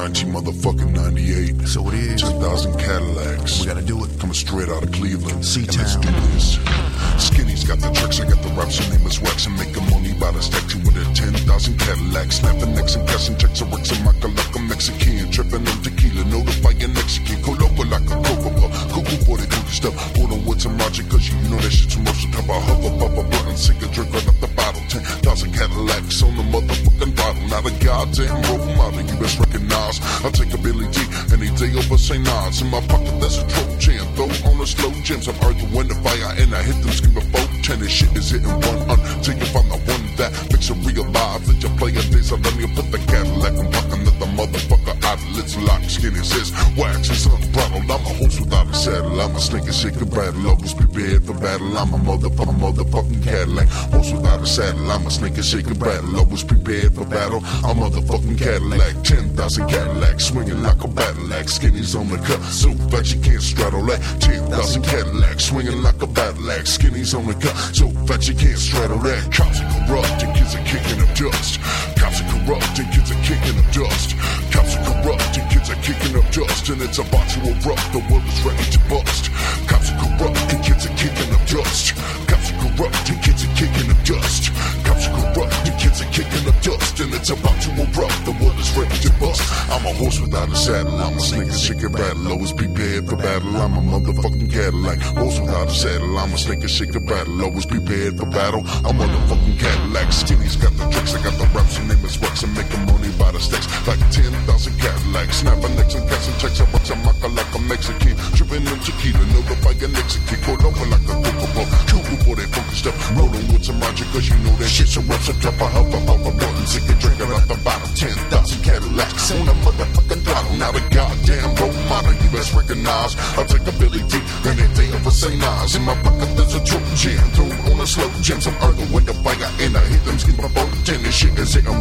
motherfucking 98. So it is. 10,000 Cadillacs. We gotta do it. Coming straight out of Cleveland. C-Town. And let's do this. Skinny's got the tricks, I got the raps, her name is Wax. And making money by the stack, 2 with a 10,000 Cadillacs. Snapping necks and cashing checks, a Rex and Michael like a Mexican. Tripping on tequila, notifying Mexican. Coloco like a cocoa. Cuckoo for the good stuff. Hold on with some logic, cause you know that shit's most of the time. I hover, pop a blunt and sick a drink right up the bottle. 10,000 Cadillacs on the motherfucking bottle. Not a goddamn role model, you best recognize. I take a Billy D any day over St. Nas. In my pocket, that's a Trojan. Throw on a slow jams. I'm arguing the fire and I hit them screaming 410. This shit is hitting 100 till you find the one that makes it real live. That you play a days, I let me put the Cadillac. I'm talking at the motherfucker outlets lock. Skinny says, Wax is unbridled. I'm a horse without a saddle. I'm a snake and shake and rattle. Always prepared for battle. I'm a motherfucking Cadillac. Horse without a saddle. I'm a snake and shake and rattle. Always prepared for battle. I'm a motherfucking Cadillac. 10,000 Cadillacs swinging like a battle axe. Skinny's on the cut, so fat you can't straddle that. 10,000 Cadillacs swinging like a battle axe. Skinny's on the cut, so fat you can't straddle that. Cops are corrupt and kids are kicking up dust. Cops are corrupt and kids are kicking up dust. Cops are corrupt and kids are kicking up dust. And it's about to erupt, the world is ready to bust. Cops are corrupt and kids are kicking up dust. Cops are corrupt and kids are kicking up dust. Cops are corrupt and kids are kicking up dust. And it's about to erupt, the world is ready to bust. I'm a horse without a saddle. I'm a snake and shake and rattle. Always prepared for battle. I'm a motherfucking Cadillac. Horse without a saddle. I'm a snake and shake and rattle. Always prepared for battle. I'm a motherfucking Cadillac. Skinny's got the tricks. I got the raps. Her name is Wax. I'm making money by the stacks. Like 10,000 Cadillacs. Snapping necks and cashing checks. I Rex and Michael like a Mexican. Tripping on tequila. Notifying Mexican. Call over like a cocoa. Cuckoo for that funky stuff. Rolling with some magic. Cause you know that shit's a reps. I drop a huff up a button. Sick and drinking out the bottle. 10,000 Cadillacs on a motherfucking throttle. Not a goddamn role model, you best recognize. I'll take a Billy D any day over St. Nas. In my pocket there's a Trojan. Throw on a slow jam. Some arguing with the fire and I hit them skin by 410. This shit is hitting